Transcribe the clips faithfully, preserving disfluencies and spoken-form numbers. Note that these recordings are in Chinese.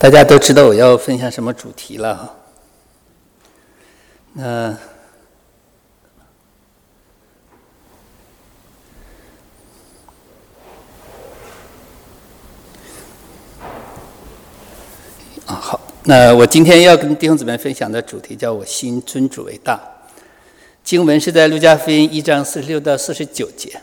大家都知道我要分享什么主题了哈。那啊好，那我今天要跟弟兄姊妹分享的主题叫我心尊主为大。经文是在路加福音一章四十六到四十九节。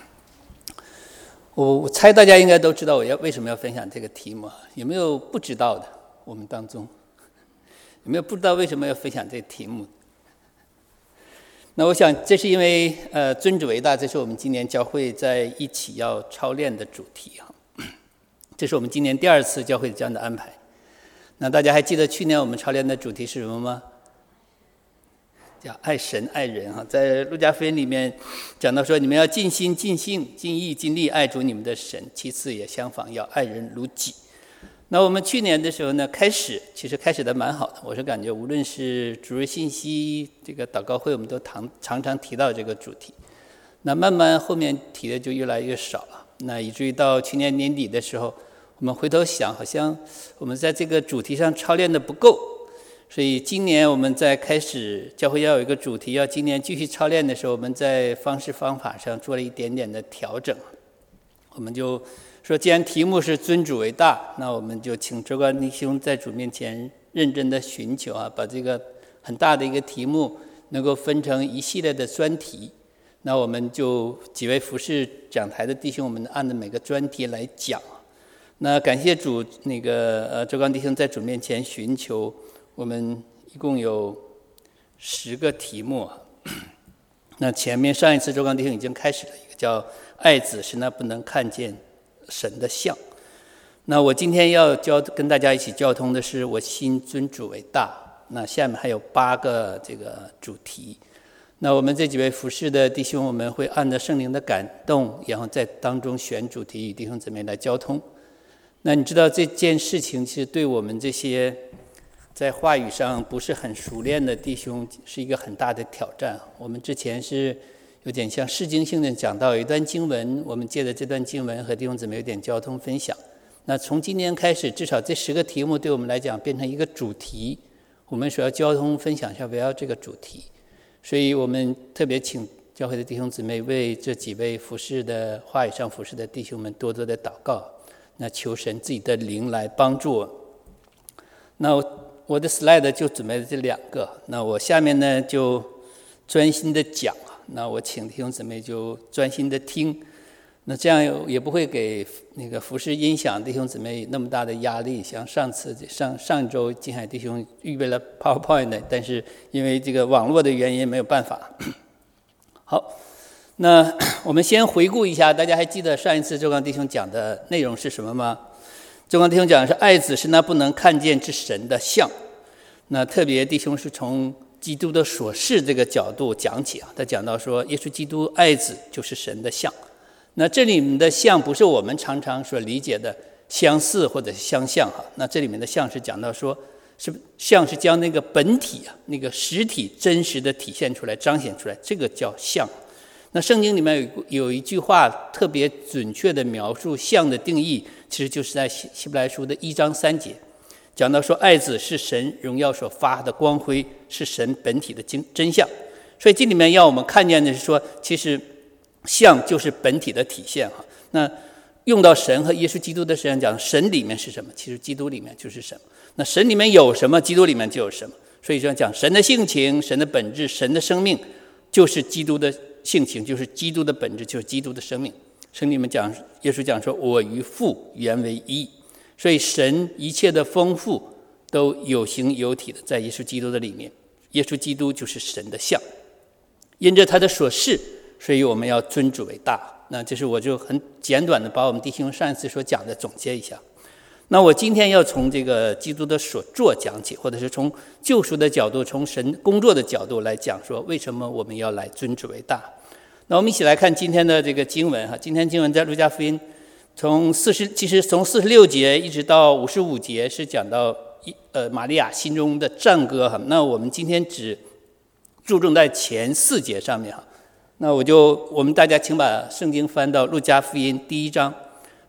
我我猜大家应该都知道我要为什么要分享这个题目，有没有不知道的？我们当中有没有不知道为什么要分享这个题目？那我想这是因为呃尊主为大，这是我们今年教会在一起要操练的主题哈。这是我们今年第二次教会这样的安排。那大家还记得去年我们操练的主题是什么吗？叫爱神爱人哈，在路加福音里面讲到说，你们要尽心尽性尽意尽力爱主你们的神，其次也相仿要爱人如己。那我们去年的时候呢，开始其实开始的蛮好的，我是感觉无论是主日信息这个祷告会，我们都常常常提到这个主题。那慢慢后面提的就越来越少了，那以至于到去年年底的时候，我们回头想，好像我们在这个主题上操练的不够。所以今年我们在开始教会要有一个主题，要今年继续操练的时候，我们在方式方法上做了一点点的调整。我们就说，既然题目是尊主为大，那我们就请周冠弟兄在主面前认真的寻求啊，把这个很大的一个题目能够分成一系列的专题。那我们就几位服侍讲台的弟兄，我们按照每个专题来讲。那感谢主，那个呃周冠弟兄在主面前寻求。我们一共有十个题目，那前面上一次周刚弟兄已经开始了一个叫爱子是那不能看见神的像。那我今天要交跟大家一起交通的是我心尊主为大。那下面还有八个这个主题。那我们这几位服侍的弟兄，我们会按照圣灵的感动，然后在当中选主题与弟兄姊妹来交通。那你知道这件事情其实对我们这些在话语上不是很熟练的弟兄是一个很大的挑战。我们之前是有点像释经性的讲到有一段经文，我们借着这段经文和弟兄姊妹有点交通分享。那从今年开始，至少这十个题目对我们来讲变成一个主题，我们所要交通分享是围绕这个主题。所以我们特别请教会的弟兄姊妹为这几位服侍的话语上服侍的弟兄们多多的祷告，那求神自己的灵来帮助我。那我我的 slide 就准备了这两个，那我下面呢就专心的讲，那我请弟兄姊妹就专心的听，那这样也不会给那个服侍音响弟兄姊妹那么大的压力。像上次上上周金海弟兄预备了 PowerPoint， 但是因为这个网络的原因没有办法。好，那我们先回顾一下，大家还记得上一次周刚弟兄讲的内容是什么吗？周刚弟兄讲的是爱子是那不能看见之神的像。那特别弟兄是从基督的所示这个角度讲起啊，他讲到说耶稣基督爱子就是神的像。那这里面的像不是我们常常所理解的相似或者相像哈，那这里面的像是讲到说是像是将那个本体啊，那个实体真实的体现出来彰显出来，这个叫像。那圣经里面有有一句话特别准确的描述像的定义，其实就是在希伯来书的一章三节，讲到说爱子是神荣耀所发的光辉，是神本体的真相。所以这里面要我们看见的是说，其实像就是本体的体现哈。那用到神和耶稣基督的身上讲，神里面是什么？其实基督里面就是什么。那神里面有什么，基督里面就有什么。所以说讲神的性情、神的本质、神的生命，就是基督的性情，就是基督的本质，就是基督的生命。圣经里面讲，耶稣讲说我与父原为一。所以神一切的丰富都有形有体的在耶稣基督的里面，耶稣基督就是神的像。因着他的所示，所以我们要尊主为大。那这是我就很简短的把我们弟兄上一次所讲的总结一下。那我今天要从这个基督的所作讲起，或者是从救赎的角度，从神工作的角度来讲说为什么我们要来尊主为大。那我们一起来看今天的这个经文哈，今天经文在路加福音从四十，其实从四十六节一直到五十五节是讲到呃玛利亚心中的战歌哈。那我们今天只注重在前四节上面哈。那我就我们大家请把圣经翻到路加福音第一章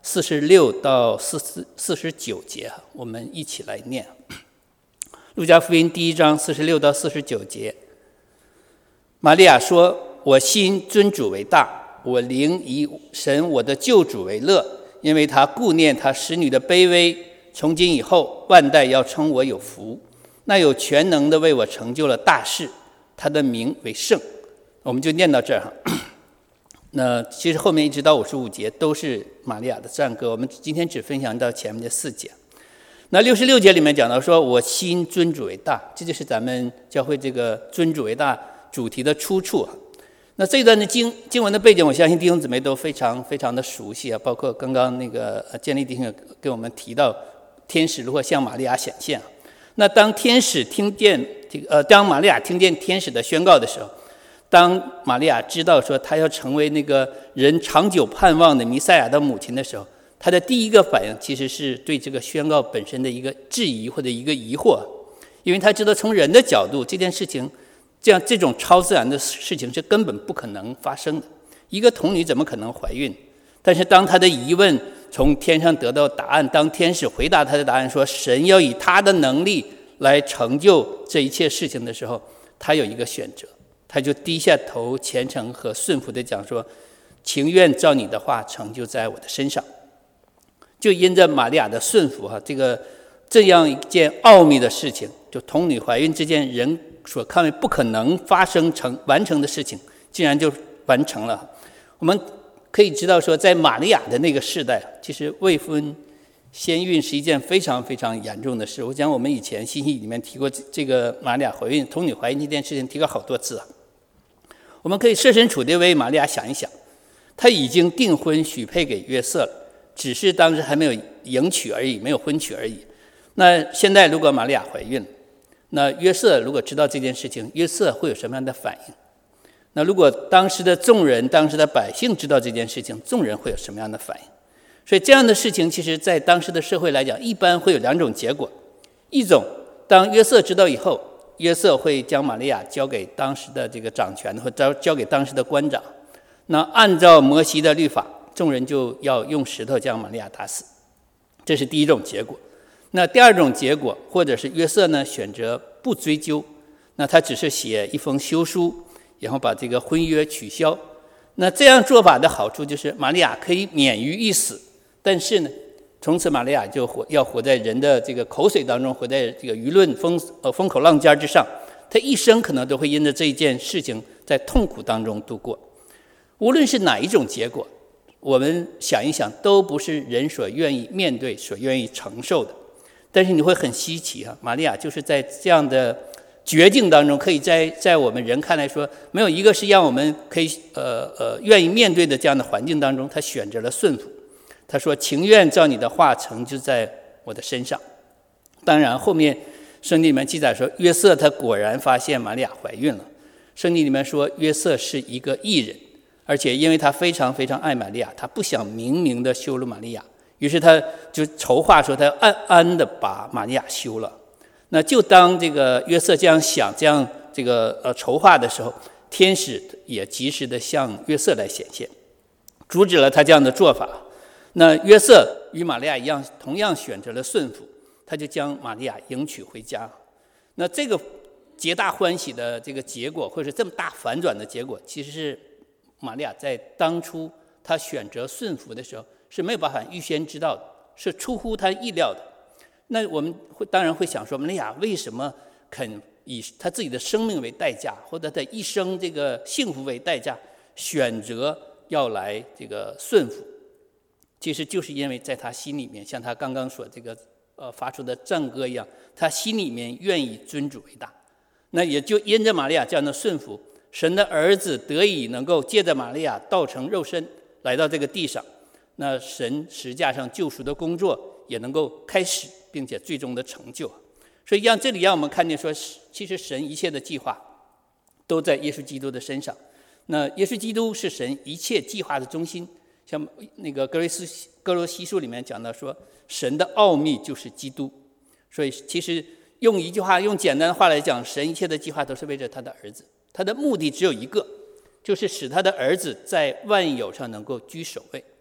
四十六到四十四十九节，我们一起来念。路加福音第一章四十六到四十九节，玛利亚说：“我心尊主为大，我灵以神我的救主为乐，因为他顾念他使女的卑微。从今以后，万代要称我有福。那有全能的为我成就了大事，他的名为圣。”我们就念到这儿。那其实后面一直到五十五节都是玛利亚的赞歌，我们今天只分享到前面的四节。那六十六节里面讲到说：“我心尊主为大”，这就是咱们教会这个尊主为大主题的出处。那这一段的经经文的背景，我相信弟兄姊妹都非常非常的熟悉啊，包括刚刚那个建立弟兄给我们提到天使如何向玛利亚显现。那当天使听见这个呃，当玛利亚听见天使的宣告的时候，当玛利亚知道说她要成为那个人长久盼望的弥赛亚的母亲的时候，她的第一个反应其实是对这个宣告本身的一个质疑或者一个疑惑，因为她知道从人的角度，这件事情这样这种超自然的事情是根本不可能发生的，一个童女怎么可能怀孕？但是当她的疑问从天上得到答案，当天使回答她的答案说神要以他的能力来成就这一切事情的时候，她有一个选择，他就低下头，虔诚和顺服地讲说：“情愿照你的话成就在我的身上。”就因着玛利亚的顺服，哈，这个这样一件奥秘的事情，就童女怀孕这件人所看为不可能发生成完成的事情，竟然就完成了。我们可以知道说，在玛利亚的那个世代，其实未婚先孕是一件非常非常严重的事。我讲我们以前信息里面提过这个玛利亚怀孕、童女怀孕这件事情，提过好多次啊。我们可以设身处地为玛利亚想一想，她已经订婚许配给约瑟了，只是当时还没有迎娶而已，没有婚娶而已。那现在如果玛利亚怀孕了，那约瑟如果知道这件事情，约瑟会有什么样的反应？那如果当时的众人、当时的百姓知道这件事情，众人会有什么样的反应？所以这样的事情，其实在当时的社会来讲，一般会有两种结果：一种，当约瑟知道以后，约瑟会将玛利亚交给当时的这个掌权，或者交给当时的官长。那按照摩西的律法，众人就要用石头将玛利亚打死，这是第一种结果。那第二种结果，或者是约瑟呢选择不追究，那他只是写一封休书，然后把这个婚约取消。那这样做法的好处就是玛利亚可以免于一死，但是呢，从此玛利亚就活要活在人的这个口水当中，活在这个舆论风呃风口浪尖之上，她一生可能都会因着这一件事情在痛苦当中度过。无论是哪一种结果，我们想一想，都不是人所愿意面对、所愿意承受的。但是你会很稀奇啊，玛利亚就是在这样的绝境当中，可以在在我们人看来说，没有一个是让我们可以呃呃愿意面对的这样的环境当中，她选择了顺服。她说：“情愿照你的话成就在我的身上。”当然，后面圣经里面记载说，约瑟他果然发现玛利亚怀孕了。圣经里面说，约瑟是一个义人，而且因为他非常非常爱玛利亚，他不想明明的羞辱玛利亚，于是他就筹划说，他暗暗的把玛利亚休了。那就当这个约瑟这样想、这样这个呃筹划的时候，天使也及时的向约瑟来显现，阻止了他这样的做法。那约瑟与玛利亚一样，同样选择了顺服，他就将玛利亚迎娶回家。那这个皆大欢喜的这个结果，或者这么大反转的结果，其实是玛利亚在当初她选择顺服的时候是没有办法预先知道的，是出乎她意料的。那我们会当然会想说，玛利亚为什么肯以她自己的生命为代价，或者她一生这个幸福为代价，选择要来这个顺服？其实就是因为在她心里面，像她刚刚所这个呃发出的赞歌一样，她心里面愿意尊主为大。那也就因着玛利亚这样的顺服，神的儿子得以能够借着玛利亚道成肉身来到这个地上，那神十字架上救赎的工作也能够开始，并且最终的成就。所以让这里让我们看见说，其实神一切的计划都在耶稣基督的身上。那耶稣基督是神一切计划的中心。像那个哥罗西哥罗西书里面讲到说，神的奥秘就是基督。所以其实用一句话，用简单的话来讲，神一切的计划都是为着他的儿子，他的目的只有一个，就是使他的儿子在万有上能够居首位。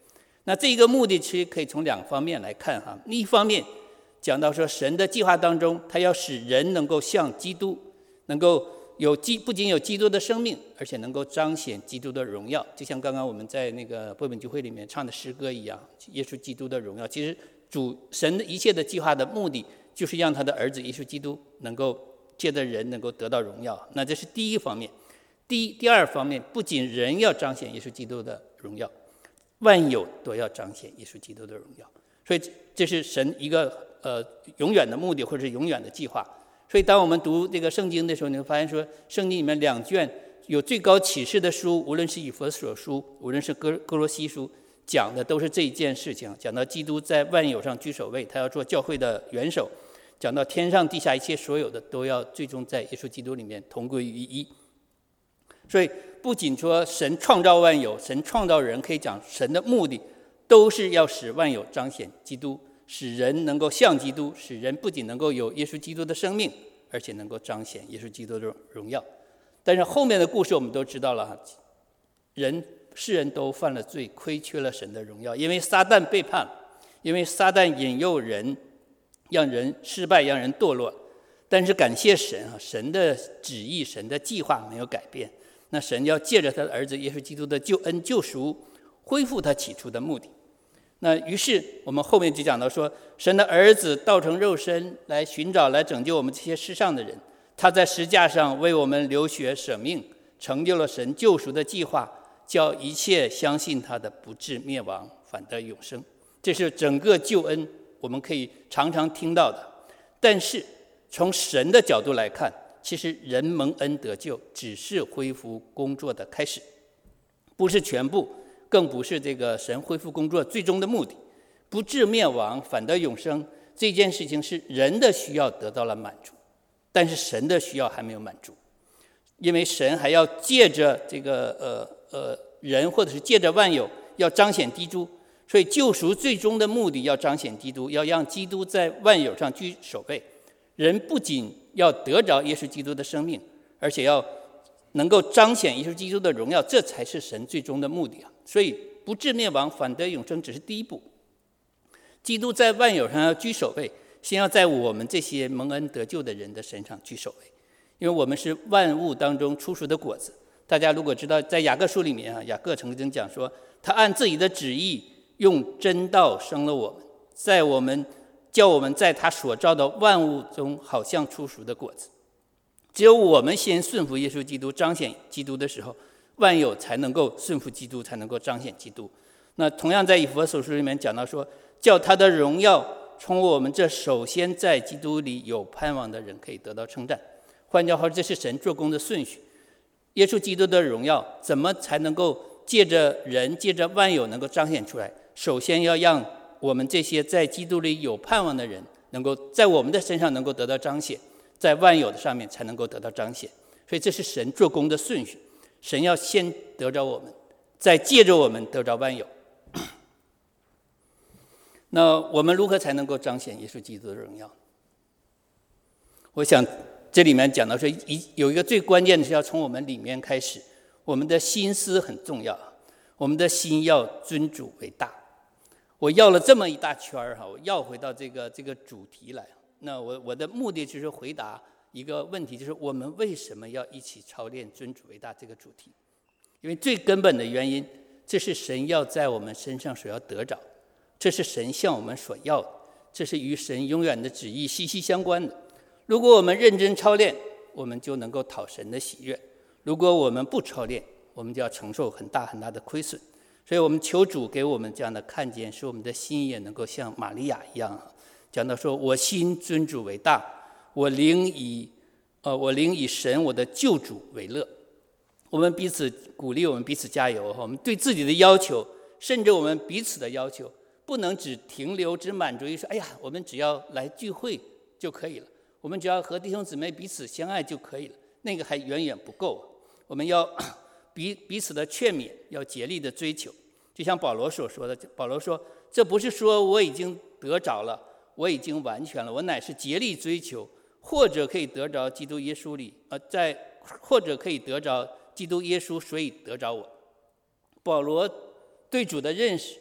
那这个目的其实可以从两方面来看哈。一方面讲到说，神的计划当中，他要使人能够像基督，能够有基不仅有基督的生命，而且能够彰显基督的荣耀。就像刚刚我们在那个波本聚会里面唱的诗歌一样，耶稣基督的荣耀。其实主神的一切的计划的目的，就是让他的儿子耶稣基督能够借着人能够得到荣耀。那这是第一方面。第一第二方面，不仅人要彰显耶稣基督的荣耀，万有都要彰显耶稣基督的荣耀。所以这是神一个呃永远的目的，或者是永远的计划。所以当我们读这个圣经的时候，你会发现说，圣经里面两卷有最高启示的书，无论是以弗所书，无论是哥哥罗西书，讲的都是这一件事情，讲到基督在万有上居首位，他要做教会的元首，讲到天上地下一切所有的都要最终在耶稣基督里面同归于一。所以不仅说神创造万有，神创造人，可以讲神的目的都是要使万有彰显基督，使人能够像基督，使人不仅能够有耶稣基督的生命，而且能够彰显耶稣基督的荣耀。但是后面的故事我们都知道了，人世人都犯了罪，亏缺了神的荣耀，因为撒旦背叛，因为撒旦引诱人，让人失败，让人堕落。但是感谢神啊，神的旨意，神的计划没有改变。那神要借着他的儿子耶稣基督的救恩救赎，恢复他起初的目的。那于是我们后面就讲到说，神的儿子道成肉身来寻找来拯救我们这些世上的人，他在十架上为我们流血舍命，成就了神救赎的计划，叫一切相信他的不至灭亡，反得永生。这是整个救恩我们可以常常听到的。但是从神的角度来看，其实人蒙恩得救只是恢复工作的开始，不是全部，更不是这个神恢复工作最终的目的。不至灭亡反得永生，这件事情是人的需要得到了满足，但是神的需要还没有满足，因为神还要借着这个呃呃人，或者是借着万有，要彰显基督。所以救赎最终的目的要彰显基督，要让基督在万有上居首位。人不仅要得着耶稣基督的生命，而且要能够彰显耶稣基督的荣耀，这才是神最终的目的啊！所以不至灭亡反得永生只是第一步。基督在万有上要居首位，先要在我们这些蒙恩得救的人的身上居首位，因为我们是万物当中出熟的果子。大家如果知道，在雅各书里面啊，雅各曾经讲说，他按自己的旨意用真道生了我们，在我们叫我们在他所造的万物中好像出熟的果子。只有我们先顺服耶稣基督，彰显基督的时候，万有才能够顺服基督，才能够彰显基督。那同样在以弗所书里面讲到说，叫他的荣耀从我们这首先在基督里有盼望的人可以得到称赞。换句话说，这是神做工的顺序。耶稣基督的荣耀怎么才能够借着人，借着万有能够彰显出来？首先要让我们这些在基督里有盼望的人，能够在我们的身上能够得到彰显，在万有的上面才能够得到彰显。所以这是神做工的顺序，神要先得着我们，再借着我们得着万有。那我们如何才能够彰显耶稣基督的荣耀？我想这里面讲到说，有一个最关键的是要从我们里面开始，我们的心思很重要，我们的心要尊主为大。我要了这么一大圈儿哈，我要回到这个这个主题来。那我我的目的就是回答一个问题，就是我们为什么要一起操练尊主为大这个主题？因为最根本的原因，这是神要在我们身上所要得着，这是神向我们所要的，这是与神永远的旨意息息相关的。如果我们认真操练，我们就能够讨神的喜悦；如果我们不操练，我们就要承受很大很大的亏损。所以我们求主给我们这样的看见，使我们的心也能够像玛利亚一样，讲到说，我心尊主为大，我灵以呃我灵以神我的救主为乐。我们彼此鼓励，我们彼此加油。我们对自己的要求，甚至我们彼此的要求，不能只停留只满足于说，哎呀，我们只要来聚会就可以了，我们只要和弟兄姊妹彼此相爱就可以了，那个还远远不够。我们要彼彼此的劝勉，要竭力的追求。就像保罗所说的，保罗说，这不是说我已经得着了，我已经完全了，我乃是竭力追求，或者可以得着基督耶稣里，呃，在或者可以得着基督耶稣，所以得着我。保罗对主的认识，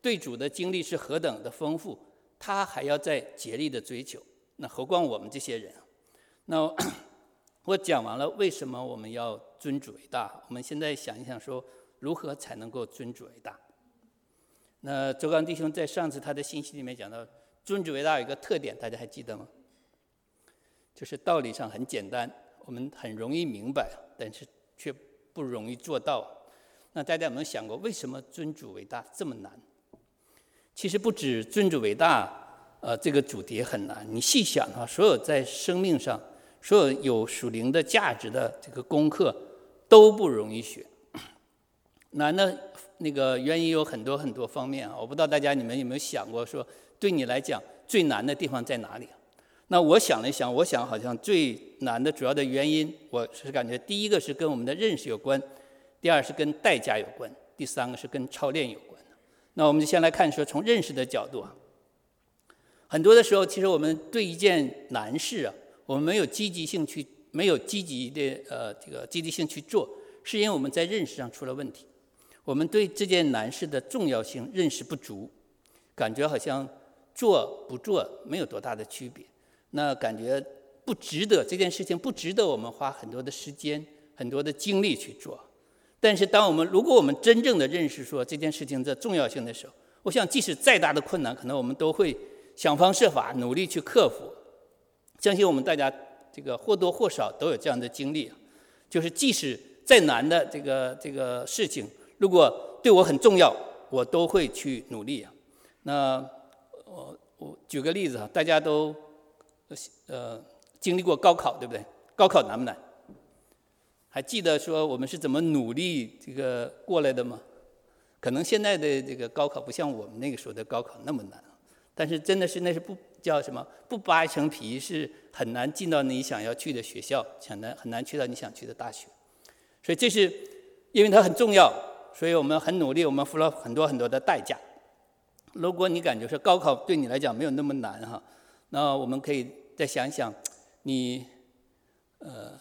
对主的经历是何等的丰富，他还要再竭力的追求，那何况我们这些人？那我讲完了为什么我们要尊主为大，我们现在想一想说如何才能够尊主为大。那周刚弟兄在上次他的信息里面讲到，尊主为大有一个特点，大家还记得吗？就是道理上很简单，我们很容易明白，但是却不容易做到。那大家有没有想过，为什么尊主为大这么难？其实不止尊主为大，呃，这个主题很难。你细想啊，所有在生命上，所有有属灵的价值的这个功课都不容易学。难的那个原因有很多很多方面啊，我不知道大家你们有没有想过说，对你来讲最难的地方在哪里？那我想了一想，我想好像最难的主要的原因，我是感觉第一个是跟我们的认识有关，第二是跟代价有关，第三个是跟操练有关。那我们就先来看说，从认识的角度啊，很多的时候其实我们对一件难事啊，我们没有积极性去，没有积极的呃这个积极性去做，是因为我们在认识上出了问题。我们对这件难事的重要性认识不足，感觉好像做不做没有多大的区别，那感觉不值得，这件事情不值得我们花很多的时间很多的精力去做。但是当我们如果我们真正的认识说这件事情的重要性的时候，我想即使再大的困难，可能我们都会想方设法努力去克服。相信我们大家这个或多或少都有这样的经历，就是即使再难的这个这个事情，如果对我很重要，我都会去努力啊。那我我举个例子啊，大家都呃经历过高考，对不对？高考难不难？还记得说我们是怎么努力这个过来的吗？可能现在的这个高考不像我们那个时候的高考那么难，但是真的是那是不叫什么不扒一层皮，是很难进到你想要去的学校，很难很难去到你想去的大学。所以这是因为它很重要，所以我们很努力，我们付了很多很多的代价。如果你感觉说高考对你来讲没有那么难哈，那我们可以再想一想，你呃。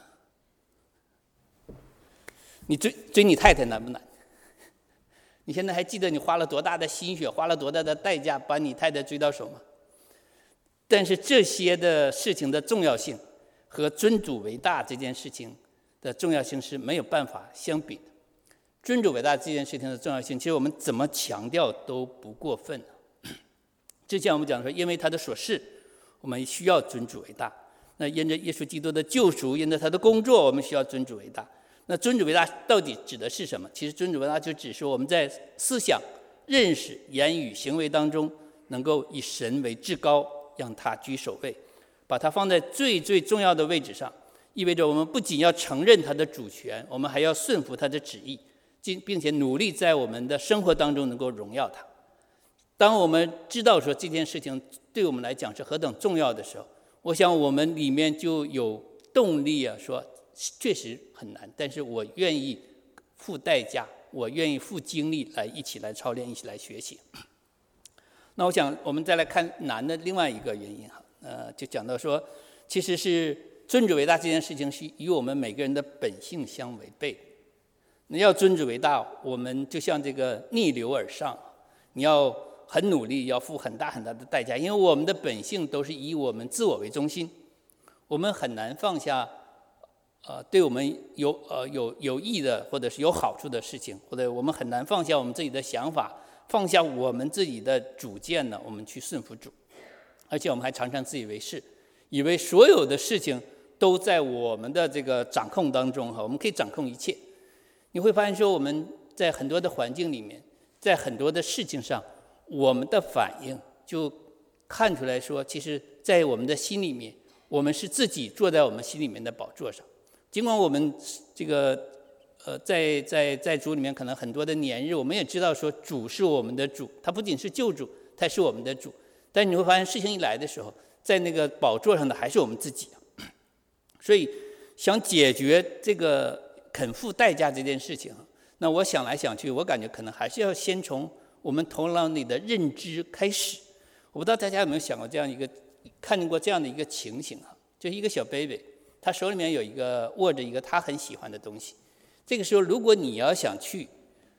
你追追你太太难不难？你现在还记得你花了多大的心血，花了多大的代价把你太太追到手吗？但是这些的事情的重要性和尊主为大这件事情的重要性是没有办法相比的。尊主为大这件事情的重要性，其实我们怎么强调都不过分。之前我们讲说，因为他的所事，我们需要尊主为大。那因着耶稣基督的救赎，因着他的工作，我们需要尊主为大。那尊主为大到底指的是什么？其实尊主为大就只是我们在思想、认识、言语、行为当中，能够以神为至高，让他居首位，把他放在最最重要的位置上。意味着我们不仅要承认他的主权，我们还要顺服他的旨意，并且努力在我们的生活当中能够荣耀他。当我们知道说这件事情对我们来讲是何等重要的时候，我想我们里面就有动力啊，说确实很难，但是我愿意付代价，我愿意付精力来一起来操练，一起来学习。那我想我们再来看难的另外一个原因哈，呃，就讲到说，其实是尊主为大这件事情是与我们每个人的本性相违背。你要尊主为大，我们就像这个逆流而上，你要很努力，要付很大很大的代价，因为我们的本性都是以我们自我为中心，我们很难放下呃，对我们有呃有有益的或者是有好处的事情，或者我们很难放下我们自己的想法，放下我们自己的主见呢，我们去顺服主。而且我们还常常自以为是，以为所有的事情都在我们的这个掌控当中哈，我们可以掌控一切。你会发现说，我们在很多的环境里面，在很多的事情上，我们的反应就看出来说，其实在我们的心里面，我们是自己坐在我们心里面的宝座上。尽管我们这个呃在在在主里面可能很多的年日，我们也知道说主是我们的主，他不仅是救主，他是我们的主。但你会发现事情一来的时候，在那个宝座上的还是我们自己。所以想解决这个肯付代价这件事情，那我想来想去，我感觉可能还是要先从我们头脑里的认知开始。我不知道大家有没有想过这样一个看见过这样的一个情形啊，就是一个小 baby。他手里面有一个握着一个他很喜欢的东西，这个时候如果你要想去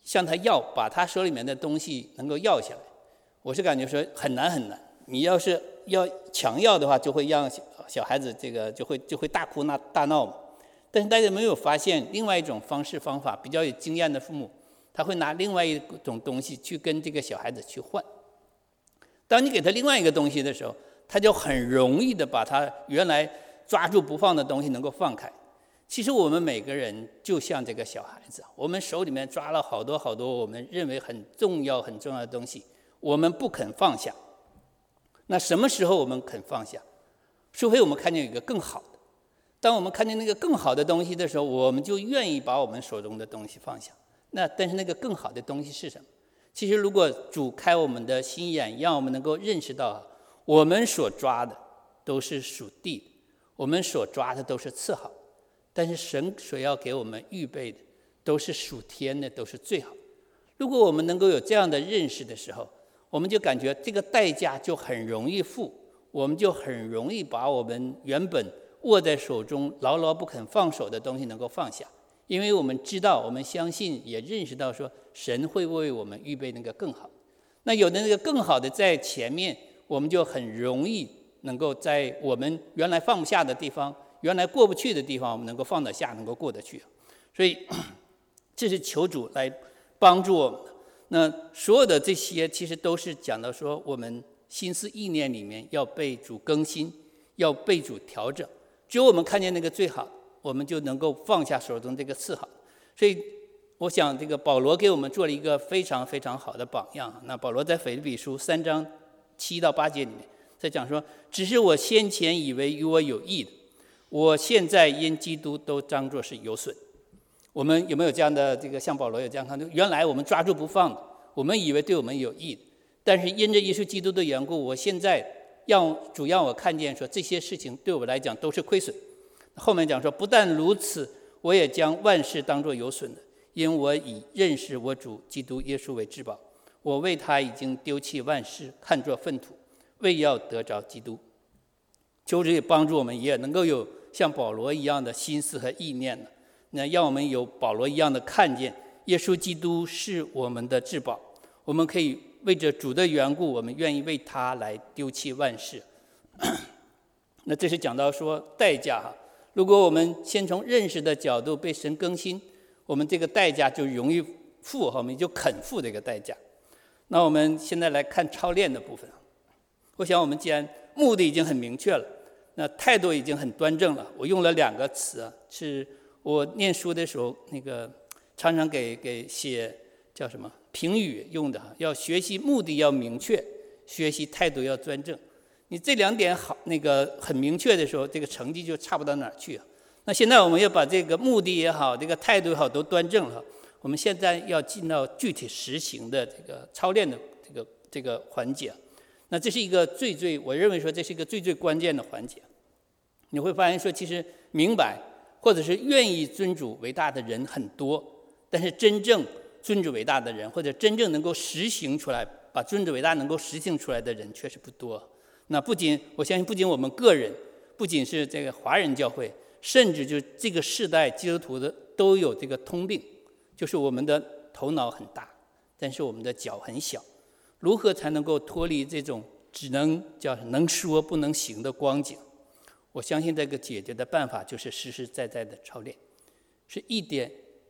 向他要，把他手里面的东西能够要下来。我是感觉说很难很难，你要是要强要的话，就会让小孩子这个就会就会大哭大大闹嘛。但是大家没有发现另外一种方式方法，比较有经验的父母，他会拿另外一种东西去跟这个小孩子去换。当你给他另外一个东西的时候，他就很容易的把他原来抓住不放的东西能够放开。其实我们每个人就像这个小孩子，我们手里面抓了好多好多我们认为很重要很重要的东西，我们不肯放下。那什么时候我们肯放下？除非我们看见有一个更好的。当我们看见那个更好的东西的时候，我们就愿意把我们手中的东西放下。那但是那个更好的东西是什么？其实如果主开我们的心眼，让我们能够认识到，我们所抓的都是属地的，我们所抓的都是次好，但是神所要给我们预备的都是属天的，都是最好。如果我们能够有这样的认识的时候，我们就感觉这个代价就很容易付，我们就很容易把我们原本握在手中牢牢不肯放手的东西能够放下。因为我们知道，我们相信，也认识到说神会为我们预备那个更好。那有的那个更好的在前面，我们就很容易能够在我们原来放不下的地方，原来过不去的地方，我们能够放得下，能够过得去。所以这是求主来帮助我们的。那所有的这些其实都是讲到说，我们心思意念里面要被主更新，要被主调整。只有我们看见那个最好，我们就能够放下手中这个次好。所以我想这个保罗给我们做了一个非常非常好的榜样。那保罗在腓立比书三章七到八节里面在讲说，只是我先前以为与我有益的，我现在因基督都当作是有损。我们有没有这样的这个像保罗有这样看？原来我们抓住不放的，我们以为对我们有益的，但是因着耶稣基督的缘故，我现在让主让我看见说这些事情对我来讲都是亏损。后面讲说，不但如此，我也将万事当作有损的，因我以认识我主基督耶稣为至宝。我为他已经丢弃万事，看作粪土，为要得着基督。求主也帮助我们，也能够有像保罗一样的心思和意念呢。那让我们有保罗一样的看见，耶稣基督是我们的至宝。我们可以为着主的缘故，我们愿意为他来丢弃万事。那这是讲到说代价哈。如果我们先从认识的角度被神更新，我们这个代价就容易付，我们就肯付这个代价。那我们现在来看操练的部分。我想我们既然目的已经很明确了，那态度已经很端正了。我用了两个词啊，是我念书的时候那个常常给给写叫什么评语用的，要学习目的要明确，学习态度要端正。你这两点好，那个很明确的时候，这个成绩就差不到哪儿去啊。那现在我们要把这个目的也好，这个态度也好，都端正了。我们现在要进到具体实行的这个操练的这个这个环节。那这是一个最最，我认为说这是一个最最关键的环节。你会发现说，其实明白或者是愿意尊主为大的人很多，但是真正尊主为大的人，或者真正能够实行出来，把尊主为大能够实行出来的人确实不多。那不仅我相信，不仅我们个人，不仅是这个华人教会，甚至就这个世代基督徒的都有这个通病，就是我们的头脑很大，但是我们的脚很小。如何才能够脱离这种只能叫能说不能行的光景？我相信这个解决的办法就是实实在在的操练，是一点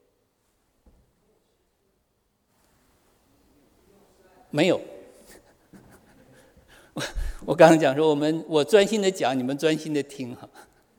没有。我我刚刚讲说，我们我专心的讲，你们专心的听哈。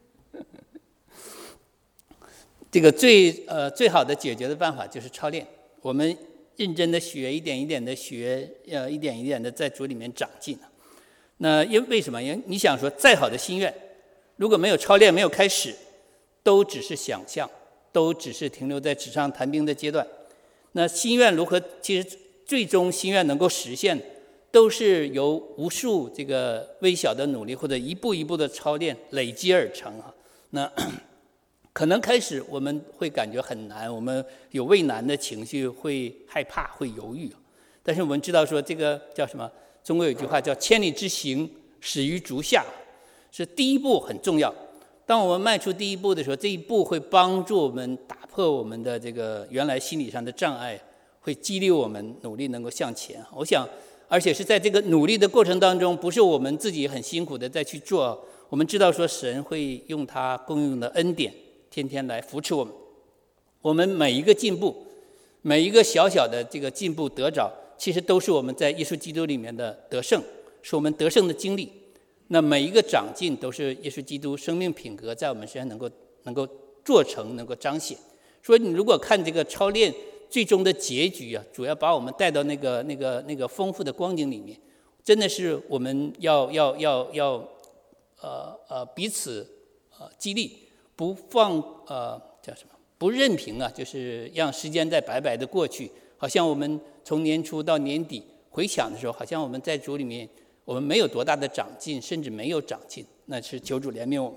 这个最呃最好的解决的办法就是操练，我们认真的学，一点一点的学，呃一点一点的在主里面长进。那因为为什么？因为你想说，再好的心愿，如果没有操练，没有开始，都只是想象，都只是停留在纸上谈兵的阶段。那心愿如何？其实最终心愿能够实现，都是由无数这个微小的努力或者一步一步的操练累积而成啊。那可能开始我们会感觉很难，我们有畏难的情绪，会害怕，会犹豫。但是我们知道说，这个叫什么？中国有一句话叫"千里之行，始于足下"，是第一步很重要。当我们迈出第一步的时候，这一步会帮助我们打破我们的这个原来心理上的障碍， 会激励我们努力能够向前。我想，而且是在这个努力的过程当中，不是我们自己很辛苦的再去做，我们知道说神会用他公用的恩典，天天来扶持我们。我们每一个进步，每一个小小的这个进步得着，其实都是我们在耶稣基督里面的得胜，是我们得胜的经历。那每一个长进都是耶稣基督生命品格在我们身上能够能够做成，能够彰显。所以你如果看这个操练最终的结局啊，主要把我们带到那个那个那个丰富的光景里面，真的是我们要要要要呃呃彼此呃激励，不放呃叫什么不任凭啊，就是让时间再白白的过去。好像我们从年初到年底回想的时候，好像我们在主里面我们没有多大的长进，甚至没有长进，那是求主怜悯我们。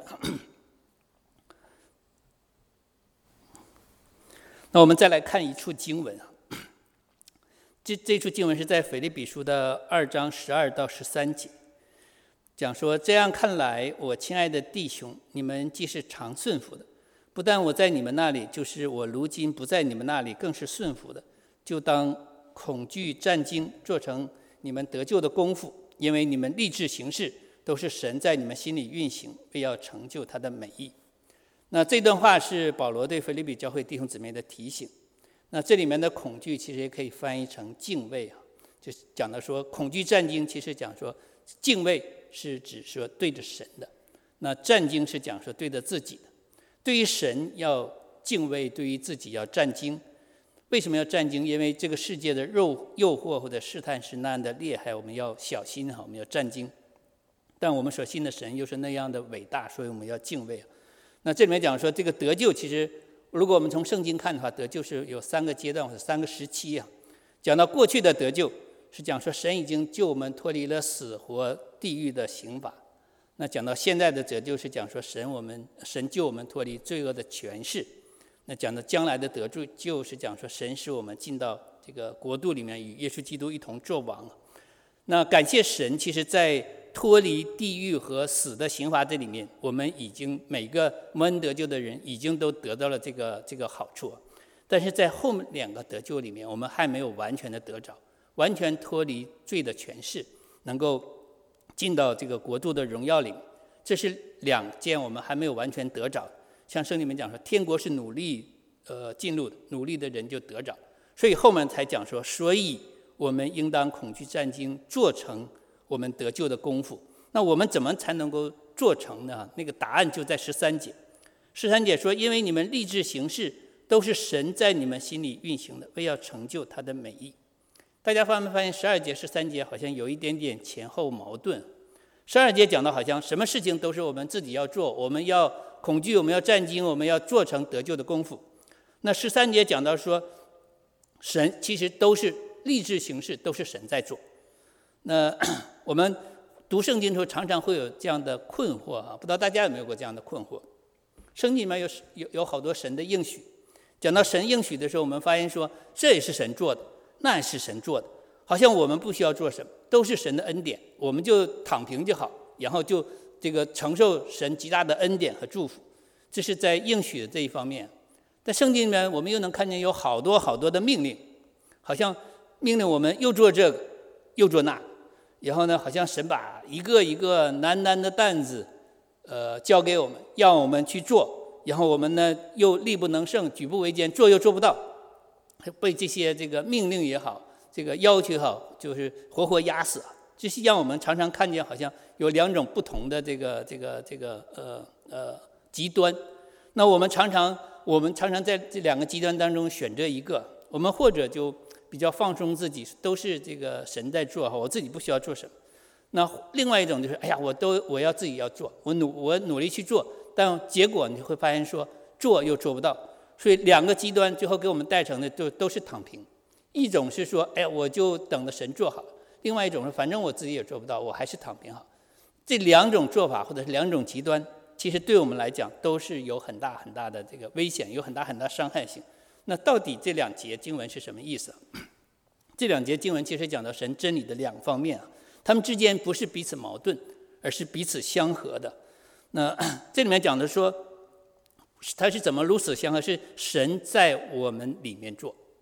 那我们再来看一处经文啊，这这处经文是在腓立比书的二章十二到十三节，讲说这样看来，我亲爱的弟兄，你们既是常顺服的，不但我在你们那里，就是我如今不在你们那里，更是顺服的，就当恐惧战惊，做成你们得救的功夫，因为你们立志行事，都是神在你们心里运行，为要成就他的美意。那这段话是保罗对腓立比教会弟兄姊妹的提醒。那这里面的恐惧其实也可以翻译成敬畏啊，就讲到说恐惧战惊，其实讲说敬畏是指说对着神的，那战惊是讲说对着自己的。对于神要敬畏，对于自己要战惊。为什么要战惊？因为这个世界的诱诱惑或者试探是那样的厉害，我们要小心哈，我们要战惊。但我们所信的神又是那样的伟大，所以我们要敬畏。那这里面讲说这个得救，其实如果我们从圣经看的话，得救是有三个阶段或者三个时期啊。讲到过去的得救，是讲说神已经救我们脱离了死活地狱的刑罚。那讲到现在的得救，是讲说神我们神救我们脱离罪恶的权势。那讲到将来的得救，就是讲说神使我们进到这个国度里面，与耶稣基督一同作王。那感谢神，其实在脱离地狱和死的刑罚这里面，我们已经每个蒙恩得救的人已经都得到了这个这个好处。但是在后面两个得救里面，我们还没有完全的得着，完全脱离罪的权势，能够进到这个国度的荣耀里面。这是两件我们还没有完全得着。像圣经里面讲说，天国是努力呃进入的，努力的人就得着。所以后面才讲说，所以我们应当恐惧战惊，做成我们得救的功夫。那我们怎么才能够做成呢？那个答案就在十三节。十三节说，因为你们立志行事，都是神在你们心里运行的，为要成就他的美意。大家发没发现十二节、十三节好像有一点点前后矛盾？十二节讲到好像什么事情都是我们自己要做，我们要恐惧，我们要战惊，我们要做成得救的功夫。那十三节讲到说，神其实都是立志行事，都是神在做。那我们读圣经的时候常常会有这样的困惑啊，不知道大家有没有过这样的困惑？圣经里面有有有好多神的应许，讲到神应许的时候，我们发现说这也是神做的，那也是神做的，好像我们不需要做什么，都是神的恩典，我们就躺平就好，然后就这个承受神极大的恩典和祝福。这是在应许的这一方面。在圣经里面，我们又能看见有好多好多的命令，好像命令我们又做这个又做那，然后呢，好像神把一个一个难难的担子呃交给我们，让我们去做，然后我们呢又力不能胜，举步维艰，做又做不到，被这些这个命令也好，这个要求也好，就是活活压死。这是让我们常常看见好像有两种不同的这个这个这个呃呃极端。那我们常常我们常常在这两个极端当中选择一个，我们或者就比较放松自己，都是这个神在做，我自己不需要做什么。那另外一种就是，哎呀，我都我要自己要做，我努我努力去做，但结果你会发现说做又做不到。所以两个极端最后给我们带成的就都是躺平。一种是说，哎，我就等着神做好；另外一种是，反正我自己也做不到，我还是躺平好。这两种做法或者是两种极端，其实对我们来讲都是有很大很大的这个危险，有很大很大伤害性。那到底这两节经文是什么意思？这两节经文其实讲到神真理的两方面啊，他们之间不是彼此矛盾，而是彼此相合的。那这里面讲的说，它是怎么如此相合？是神在我们里面做，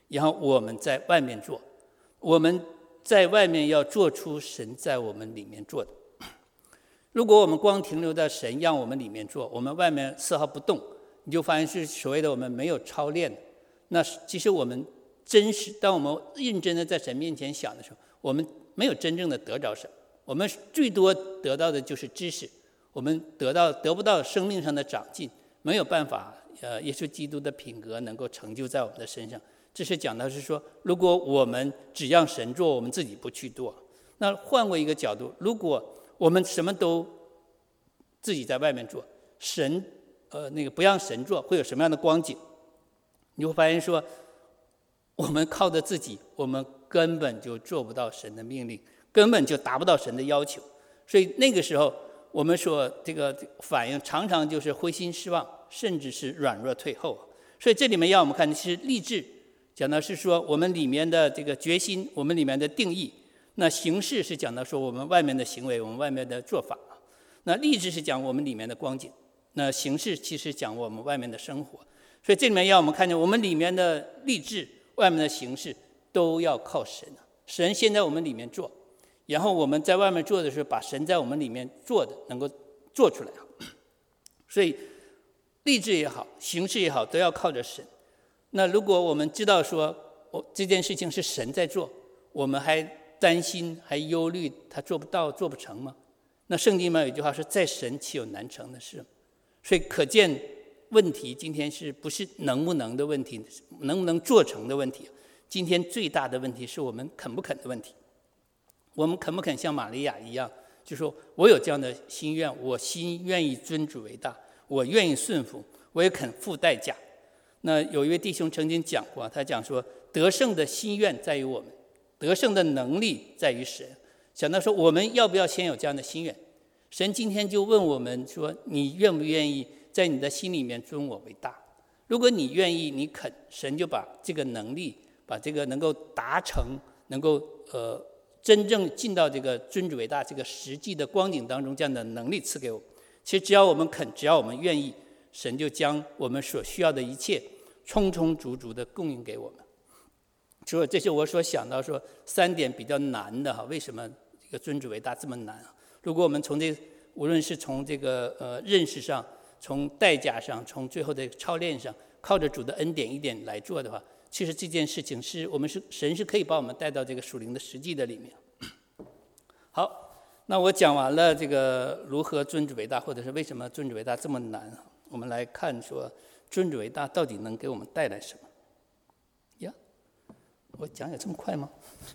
然后我们在外面做，我们在外面要做出神在我们里面做的。如果我们光停留在神让我们里面做，我们外面丝毫不动，你就发现是所谓的我们没有操练。那其实我们真实，当我们认真的在神面前想的时候，我们没有真正的得着神，我们最多得到的就是知识，我们得到得不到生命上的长进，没有办法呃，耶稣基督的品格能够成就在我们的身上。这是讲到是说，如果我们只让神做，我们自己不去做。那换过一个角度，如果我们什么都自己在外面做，神呃那个不让神做，会有什么样的光景？你会发现说，我们靠着自己，我们根本就做不到神的命令，根本就达不到神的要求。所以那个时候，我们说这个反应常常就是灰心失望，甚至是软弱退后。所以这里面让我们看的是立志，讲的是说我们里面的这个决心，我们里面的定义。那形式是讲到说我们外面的行为，我们外面的做法。那立志是讲我们里面的光景，那形式其实讲我们外面的生活。所以这里面让我们看见，我们里面的立志、外面的形式都要靠神。神先在我们里面做，然后我们在外面做的时候，把神在我们里面做的能够做出来。所以立志也好，形式也好，都要靠着神。那如果我们知道说，哦，这件事情是神在做，我们还担心、还忧虑，他做不到、做不成吗？那圣经里面有一句话说：“在神岂有难成的事？”所以可见问题今天是不是能不能的问题，能不能做成的问题？今天最大的问题是我们肯不肯的问题。我们肯不肯像玛利亚一样，就说我有这样的心愿，我心愿意尊主为大，我愿意顺服，我也肯付代价。那有一位弟兄曾经讲过，他讲说，得胜的心愿在于我们，得胜的能力在于神。讲到说，我们要不要先有这样的心愿？神今天就问我们说，你愿不愿意在你的心里面尊我为大？如果你愿意，你肯，神就把这个能力，把这个能够达成，能够呃真正进到这个尊主为大这个实际的光景当中，这样的能力赐给我们。其实只要我们肯，只要我们愿意，神就将我们所需要的一切充充足足的供应给我们。所以这是我所想到说三点比较难的哈，为什么这个尊主为大这么难啊？如果我们从这无论是从这个呃认识上，从代价上，从最后的操练上，靠着主的恩典一点来做的话，其实这件事情是我们是神是可以把我们带到这个属灵的实际的里面。好，那我讲完了这个如何尊主为大，或者是为什么尊主为大这么难，我们来看说尊主为大到底能给我们带来什么呀？我讲也这么快吗？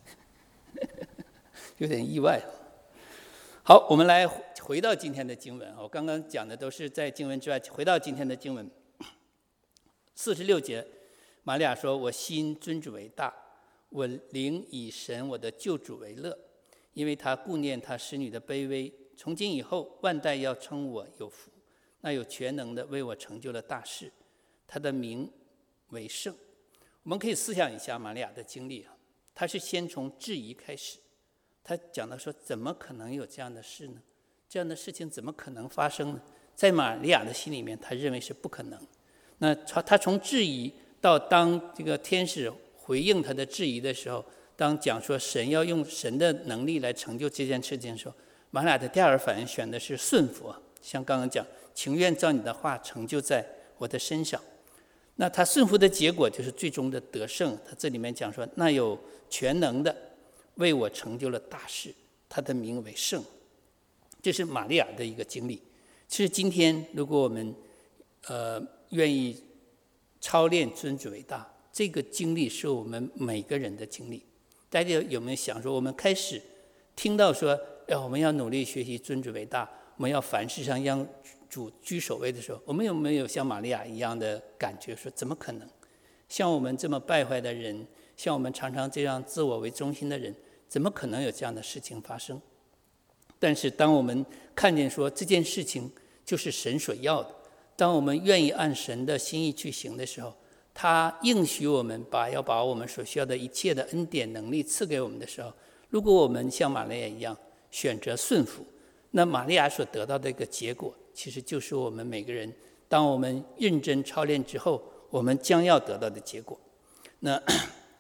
有点意外。好，我们来回到今天的经文。我刚刚讲的都是在经文之外，回到今天的经文。四十六节，玛利亚说：“我心尊主为大，我灵以神我的救主为乐，因为他顾念他使女的卑微。从今以后，万代要称我有福。那有全能的为我成就了大事，他的名为圣。”我们可以思想一下玛利亚的经历啊，她是先从质疑开始。他讲到说，怎么可能有这样的事呢？这样的事情怎么可能发生呢？在玛利亚的心里面，他认为是不可能。那他从质疑到当这个天使回应他的质疑的时候，当讲说神要用神的能力来成就这件事情的时候，玛利亚的第二反应选的是顺服，像刚刚讲，情愿照你的话成就在我的身上。那他顺服的结果就是最终的得胜。他这里面讲说，那有全能的为我成就了大事，他的名为圣。这是玛利亚的一个经历。其实今天如果我们呃愿意操练尊主为大，这个经历是我们每个人的经历。大家有没有想说，我们开始听到说，哎，我们要努力学习尊主为大，我们要凡事上让主居首位的时候，我们有没有像玛利亚一样的感觉说，怎么可能？像我们这么败坏的人，像我们常常这样自我为中心的人，怎么可能有这样的事情发生？但是当我们看见说这件事情就是神所要的，当我们愿意按神的心意去行的时候，他应许我们把要把我们所需要的一切的恩典能力赐给我们的时候，如果我们像玛利亚一样选择顺服，那玛利亚所得到的一个结果，其实就是我们每个人当我们认真操练之后，我们将要得到的结果。那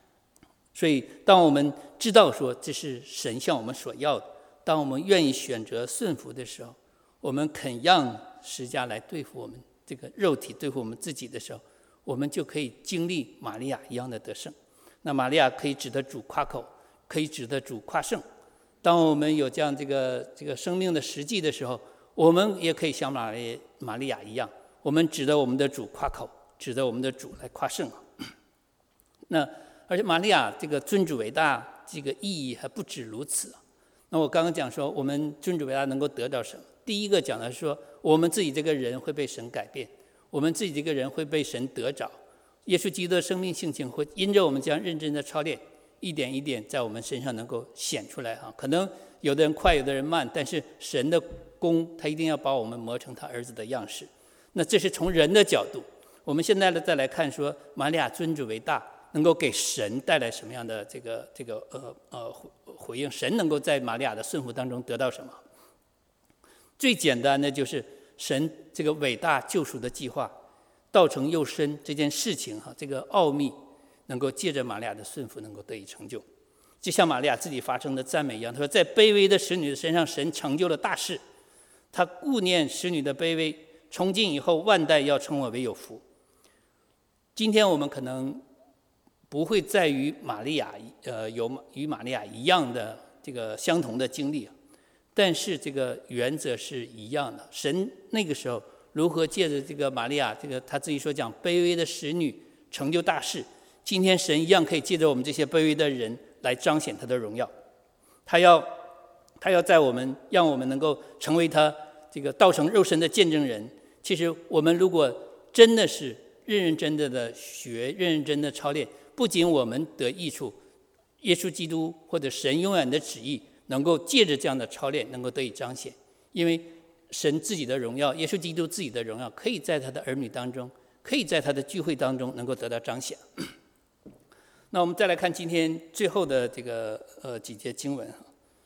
所以当我们知道说这是神向我们所要的，当我们愿意选择顺服的时候，我们肯让十架来对付我们这个肉体，对付我们自己的时候，我们就可以经历玛利亚一样的得胜。那玛利亚可以指得主夸口，可以指得主夸胜。当我们有这样这个这个生命的实际的时候，我们也可以像玛利玛利亚一样，我们指着我们的主夸口，指着我们的主来夸胜。那而且玛利亚这个尊主为大，这个意义还不止如此。那我刚刚讲说，我们尊主为大能够得到什么？第一个讲的是说，我们自己这个人会被神改变，我们自己这个人会被神得着。耶稣基督的生命性情会因着我们这样认真的操练，一点一点在我们身上能够显出来哈。可能有的人快，有的人慢，但是神的功他一定要把我们磨成他儿子的样式。那这是从人的角度。我们现在呢再来看说，玛利亚尊主为大，能够给神带来什么样的这个这个呃呃回应？神能够在玛利亚的顺服当中得到什么？最简单的就是神这个伟大救赎的计划，道成肉身这件事情哈，这个奥秘能够借着玛利亚的顺服能够得以成就。就像玛利亚自己发声的赞美一样，他说在卑微的使女的身上神成就了大事，他顾念使女的卑微，从今以后万代要称我为有福。今天我们可能不会再与玛利亚呃有与玛利亚一样的这个相同的经历，但是这个原则是一样的。神那个时候如何借着这个玛利亚，这个他自己所讲卑微的使女成就大事，今天神一样可以借着我们这些卑微的人来彰显他的荣耀。他要他要在我们让我们能够成为他这个道成肉身的见证人。其实我们如果真的是认认真真的学，认认真的操练，不仅我们得益处，耶稣基督或者神永远的旨意能够借着这样的操练能够得以彰显。因为神自己的荣耀，耶稣基督自己的荣耀可以在他的儿女当中，可以在他的聚会当中能够得到彰显。那我们再来看今天最后的这个呃几节经文。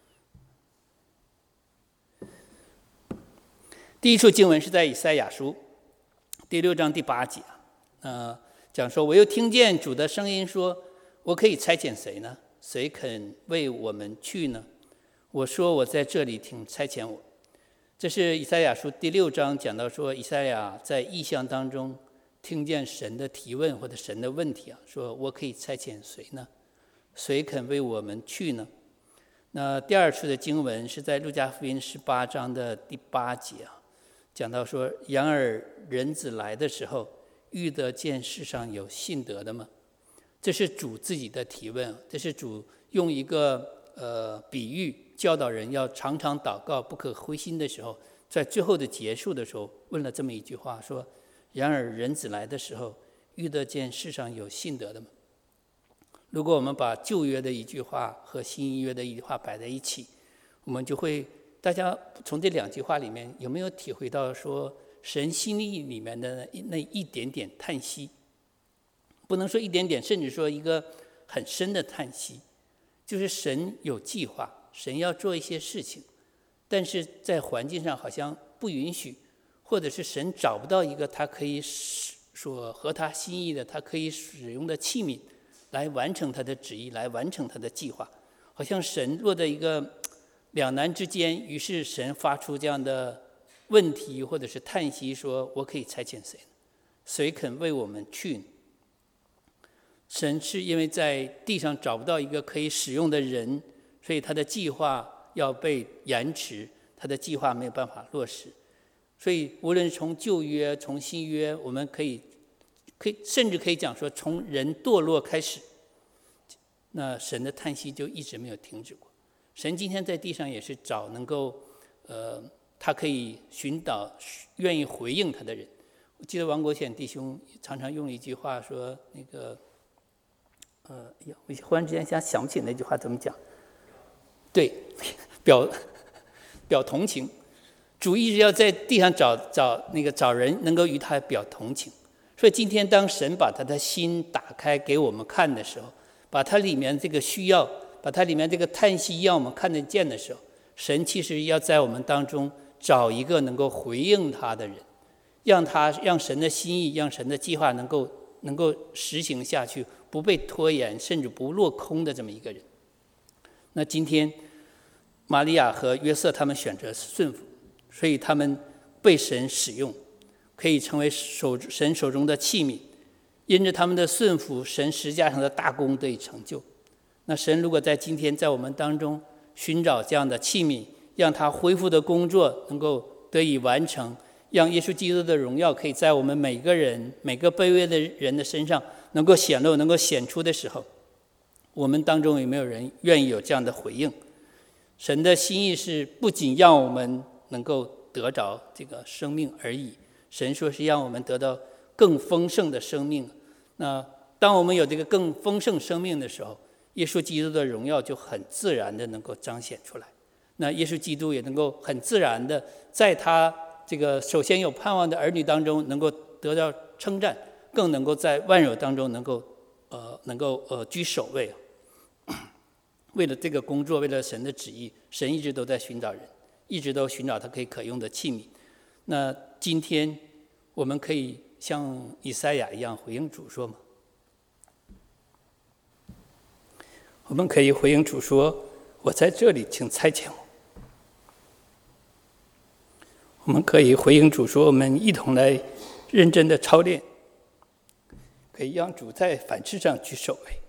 第一处经文是在以赛亚书第六章第八节，呃，讲说我又听见主的声音说，我可以差遣谁呢？谁肯为我们去呢？我说我在这里，请差遣我。这是以赛亚书第六章讲到说，以赛亚在异象当中听见神的提问或者神的问题啊，说我可以差遣谁呢？谁肯为我们去呢？那第二处的经文是在路加福音十八章的第八节啊，讲到说，然而人子来的时候，遇得见世上有信德的吗？这是主自己的提问，这是主用一个呃比喻教导人要常常祷告，不可灰心的时候，在最后的结束的时候问了这么一句话，说然而人子来的时候，遇得见世上有信德的吗？如果我们把旧约的一句话和新约的一句话摆在一起，我们就会，大家从这两句话里面有没有体会到说神心意里面的那一点点叹息？不能说一点点，甚至说一个很深的叹息，就是神有计划，神要做一些事情，但是在环境上好像不允许，或者是神找不到一个他可以说合他心意的，他可以使用的器皿来完成他的旨意，来完成他的计划，好像神落在一个两难之间，于是神发出这样的问题或者是叹息，说我可以差遣谁呢？谁肯为我们去呢？神是因为在地上找不到一个可以使用的人，所以他的计划要被延迟，他的计划没有办法落实。所以无论从旧约从新约，我们可以可以甚至可以讲说，从人堕落开始，那神的叹息就一直没有停止过。神今天在地上也是找能够呃他可以寻找愿意回应他的人。我记得王国显弟兄常常用一句话说，那个呃，我忽然之间想想不起那句话怎么讲。对，表表同情，主一直要在地上找找那个找人能够与他表同情。所以今天当神把他的心打开给我们看的时候，把他里面这个需要，把他里面这个叹息让我们看得见的时候，神其实要在我们当中找一个能够回应他的人，让他让神的心意，让神的计划能够能够实行下去， 不被拖延，甚至不落空的这么一个人。那今天玛利亚和约瑟他们选择顺服，所以他们被神使用，可以成为手神手中的器皿。因着他们的顺服，神十字架上的大功得以成就。那神如果在今天在我们当中寻找这样的器皿，让他恢复的工作能够得以完成，让耶稣基督的荣耀可以在我们每个人每个卑微的人的身上能够显露，能够显出的时候，我们当中有没有人愿意有这样的回应？神的心意是不仅让我们能够得着这个生命而已，神说是让我们得到更丰盛的生命。那当我们有这个更丰盛生命的时候，耶稣基督的荣耀就很自然的能够彰显出来。那耶稣基督也能够很自然的在他这个首先有盼望的儿女当中能够得到称赞，更能够在万有当中能够呃能够呃居首位。为了这个工作，为了神的旨意，神一直都在寻找人，一直都寻找他可以可用的器皿。那今天我们可以像以赛亚一样回应主说吗？我们可以回应主说，我在这里，请差遣我。我们可以回应主说，我们一同来认真的操练，可以让主在凡事上居首位。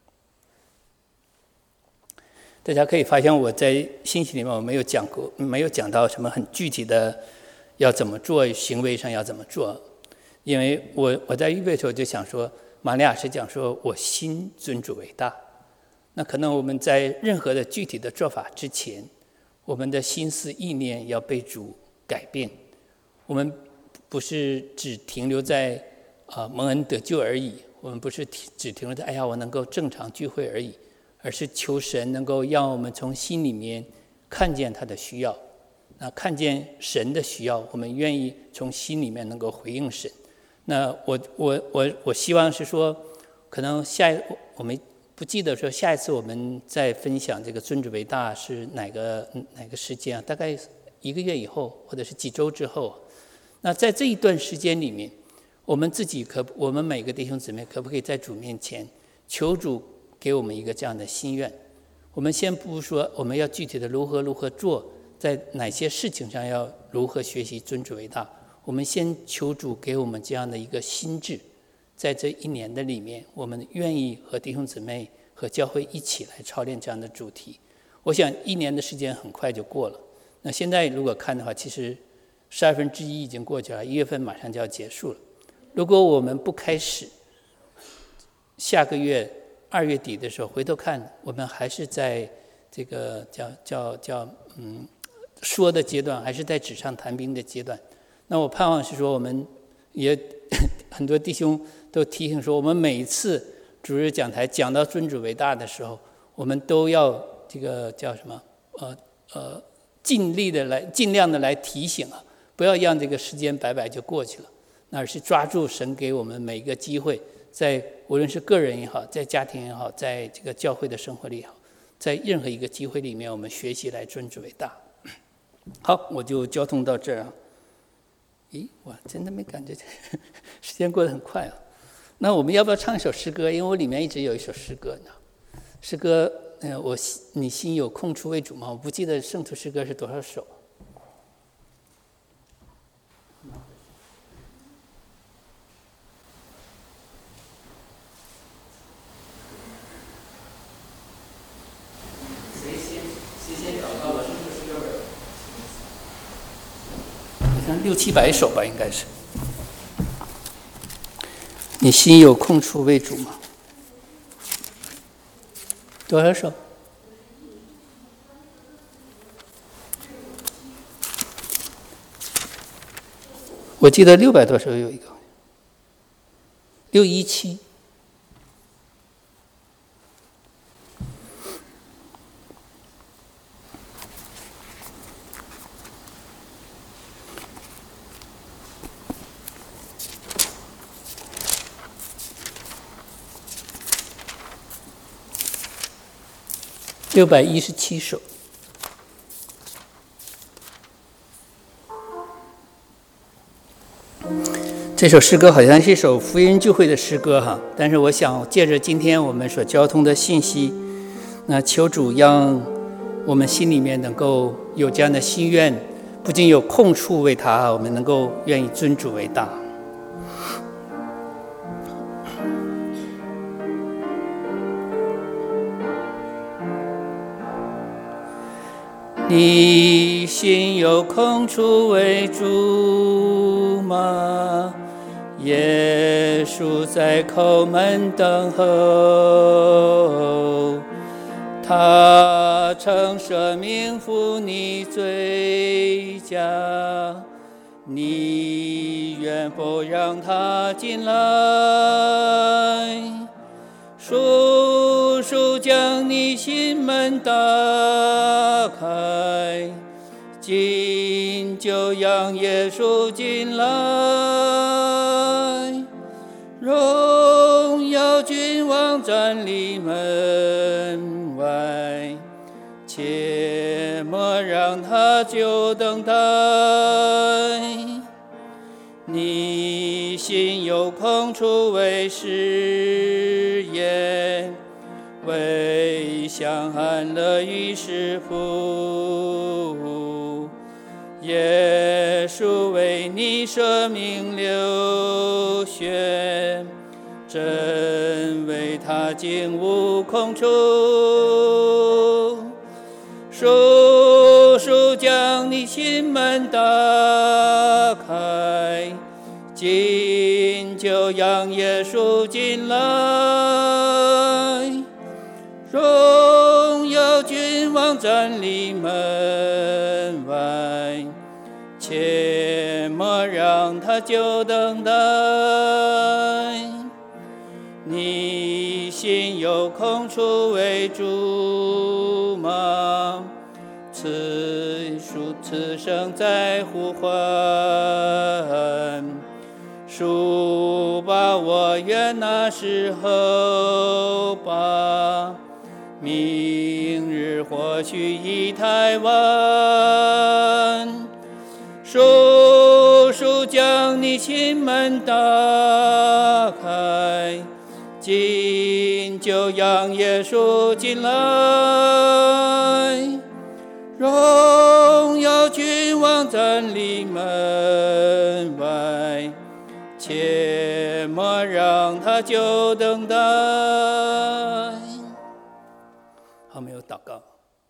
大家可以发现我在信息里面我没有讲过，没有讲到什么很具体的要怎么做，行为上要怎么做。因为我我在预备的时候就想说，玛利亚是讲说我心尊主为大。那可能我们在任何的具体的做法之前，我们的心思意念要被主改变。我们不是只停留在啊、呃、蒙恩得救而已，我们不是只停留在哎呀我能够正常聚会而已，而是求神能够让我们从心里面看见他的需要。那看见神的需要，我们愿意从心里面能够回应神。那我我我我希望是说，可能下一我们不记得说下一次我们再分享这个尊主为大是哪个哪个时间啊？大概一个月以后，或者是几周之后。那在这一段时间里面，我们自己可我们每个弟兄姊妹可不可以在主面前求主给我们一个这样的心愿？我们先不说我们要具体的如何如何做，在哪些事情上要如何学习尊主为大，我们先求主给我们这样的一个心智。在这一年的里面，我们愿意和弟兄姊妹和教会一起来操练这样的主题。我想一年的时间很快就过了。那现在如果看的话，其实十二分之一已经过去了，一月份马上就要结束了。如果我们不开始，下个月二月底的时候回头看，我们还是在这个叫叫叫嗯说的阶段，还是在纸上谈兵的阶段。那我盼望是说，我们也很多弟兄都提醒说，我们每一次主日讲台讲到尊主为大的时候，我们都要这个叫什么呃呃尽力的来尽量的来提醒啊，不要让这个时间白白就过去了，而是抓住神给我们每一个机会，在无论是个人也好，在家庭也好，在这个教会的生活里也好，在任何一个机会里面，我们学习来尊主为大。好，我就交通到这儿啊。咦，我真的没感觉时间过得很快啊。那我们要不要唱一首诗歌？因为我里面一直有一首诗歌呢。诗歌，呃，我你心有空处为主吗？我不记得圣徒诗歌是多少首。谁先谁先找到了圣徒诗歌本？好像六七百首吧，应该是。你心有空处为主吗？多少首？我记得六百多首有一个，六一七。六百一十七首。 这首诗歌好像是一首福音聚会的诗歌哈，但是我想借着今天我们所交通的信息，那求主让我们心里面能够有这样的心愿，不仅有空处为他，我们能够愿意尊主为大。你心有空处为主吗？耶稣在叩门等候，他曾舍命付你罪价，你愿否让他进来？叔叔将你心门打开，今就让耶稣进来。荣耀君王站立门外，切莫让他久等待。你心有空处为试验，为享安乐与是福。耶稣为你舍命流血，真为他竟无空处。叔叔将你心门打开，今就让耶稣进来。荣耀君王站立门外，切莫让他久等待。你心有空处为主吗？此属此生在呼唤，主把我愿那时候吧，明日或许已台湾。叔叔将你心门打开，今就让耶稣进来。荣耀君王站立门外，切莫让他久等待。好，没有祷告。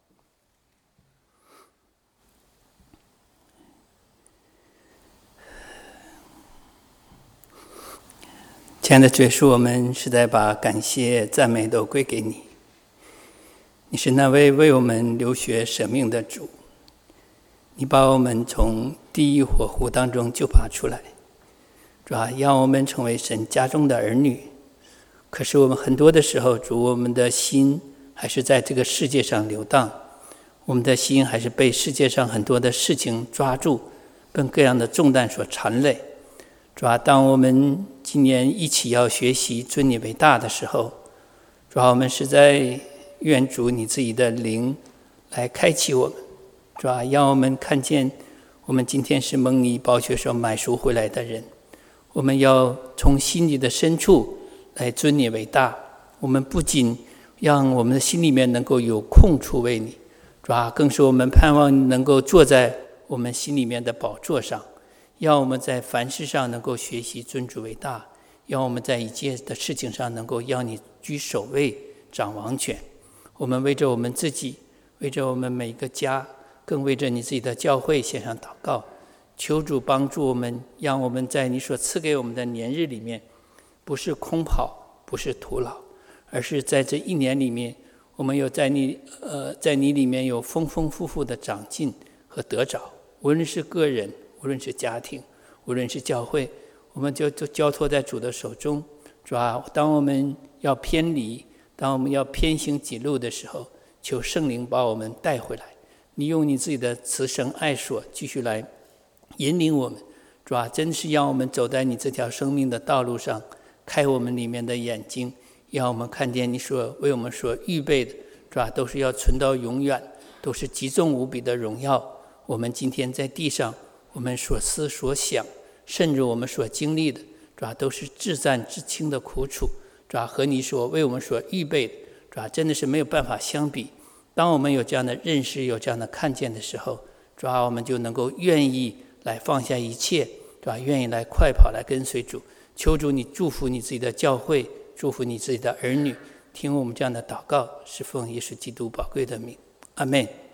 亲爱的主耶稣，我们实在把感谢赞美都归给你。你是那位为我们流血舍命的主，你把我们从地狱火湖当中救拔出来，主啊，让我们成为神家中的儿女。可是我们很多的时候，主，我们的心还是在这个世界上流荡，我们的心还是被世界上很多的事情抓住，跟各样的重担所缠累。主啊，当我们今年一起要学习尊你为大的时候，主啊，我们实在愿主你自己的灵来开启我们，主啊，让我们看见我们今天是蒙你宝血所买赎回来的人，我们要从心里的深处来尊你为大。我们不仅让我们的心里面能够有空处为你，主啊，更是我们盼望能够坐在我们心里面的宝座上，让我们在凡事上能够学习尊主为大，让我们在一切的事情上能够让你居首位，掌王权。我们为着我们自己，为着我们每个家，更为着你自己的教会献上祷告，求主帮助我们，让我们在你所赐给我们的年日里面，不是空跑，不是徒劳，而是在这一年里面，我们有在你呃在你里面有丰丰富富的长进和得着，无论是个人，无论是家庭，无论是教会，我们就就交托在主的手中。主啊，当我们要偏离，当我们要偏行己路的时候，求圣灵把我们带回来，你用你自己的慈神爱所继续来引领我们。主啊，真是让我们走在你这条生命的道路上，开我们里面的眼睛，让我们看见你所为我们所预备的，主啊，都是要存到永远，都是极重无比的荣耀。我们今天在地上，我们所思所想甚至我们所经历的，主要都是至暂至轻的苦楚，主要和你所为我们所预备的，主要真的是没有办法相比。当我们有这样的认识，有这样的看见的时候，主要我们就能够愿意来放下一切，主要愿意来快跑来跟随主。求主你祝福你自己的教会，祝福你自己的儿女，听我们这样的祷告，是奉耶稣基督宝贵的名，阿们。